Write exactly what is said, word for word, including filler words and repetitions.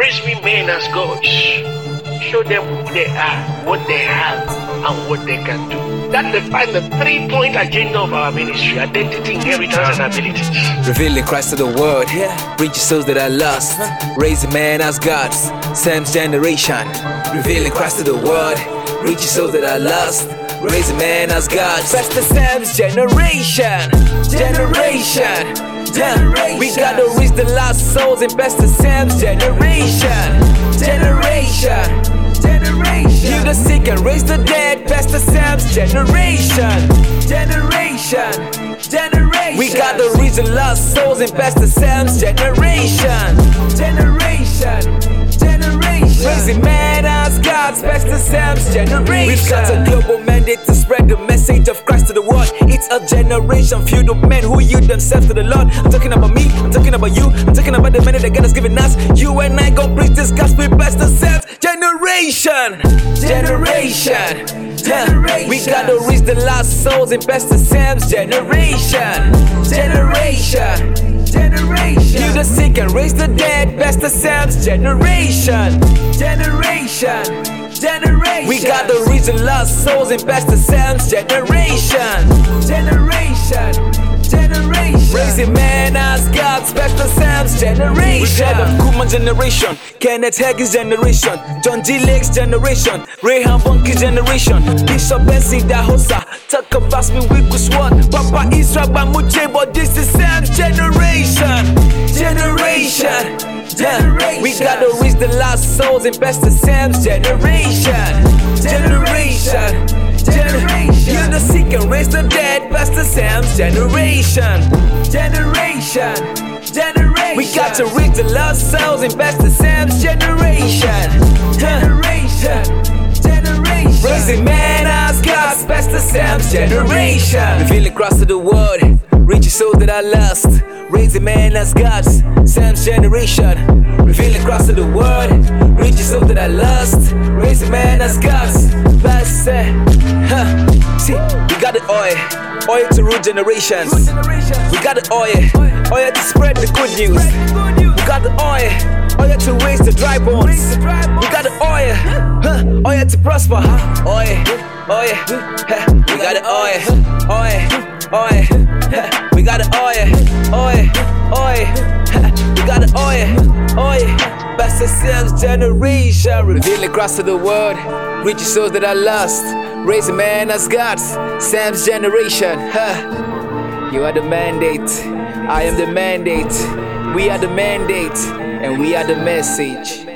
always remain as gods. Show them who they are, what they have, and what they can do. That defines the three-point agenda of our ministry: identity, inheritance, and abilities. Revealing Christ to the world, reach souls that are lost, raising man as gods, Sam's generation. Revealing Christ to the world, reach souls that are lost, raising man as gods. Pastor Sam's generation, generation. generation. We gotta reach the lost souls in Pastor Sam's generation, generation, generation. Heal the sick and raise the dead, Pastor Sam's generation, generation, generation. We gotta reach the lost souls in Pastor Sam's generation, generation, generation. Raising man as gods, Pastor Sam's generation. We've got a global mandate to spread the message of Christ to the world. It's a generation filled with men who yield themselves to the Lord. I'm talking about me, I'm talking about you, I'm talking about the money that God has given us. You and I gon' preach this gospel, Pastor Sam's generation, generation, generation. We gotta reach the lost souls in Pastor Sam's generation, generation, generation. Heal the sick and raise the dead, Pastor Sam's generation, generation, generation. We gotta reach the lost souls in Pastor Sam's generation, generation, generation. Raising man as gods, Pastor Sam's generation. We got a Kuma generation, Kenneth Hagin's generation, John G. Lake's generation, Rayhan Bunky's generation, Bishop Benson Dahosa, talk about me with good sword, Papa Israel Bamuche, but this is Sam's generation, generation, generation. We gotta reach the lost souls in Pastor Sam's generation, generation, generation. Heal the sick and raise the dead, Pastor Sam's generation, generation, generation. We got to reach the lost souls in Pastor Sam's generation, generation, generation. Raising man as gods, Pastor Sam's generation. Revealing Christ to the world, reaching souls that are lost, raising man as gods, Sam's generation. Revealing Christ to the world, reaching souls that are lost, raising man as gods. Pastor, huh? See, we got the oil, oil to rule generations. We got the oil, oil to spread the good news. We got the oil, oil to raise the dry bones. We got the oil, huh? Oil to prosper. Oil, oil, huh? We got the oil, oil, oil, huh? We got the oil, oil, oil, huh? We got the oil, oil. Pastor Sam's generation. Revealing Christ to the world, reaching souls that are lost, raising man as gods, Sam's generation. Huh? You are the mandate, I am the mandate. We are the mandate, and we are the message.